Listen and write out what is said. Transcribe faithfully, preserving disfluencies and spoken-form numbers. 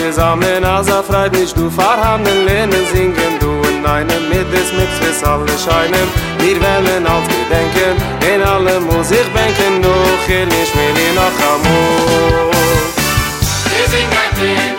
zusammen, also freut mich, du verhandeln, lernen, singen, du und einen, mit des Mixes alle scheinen, wir wollen auf Gedenken, in alle Musikbänken, noch hier nicht mehr, noch am Mond. Wir singen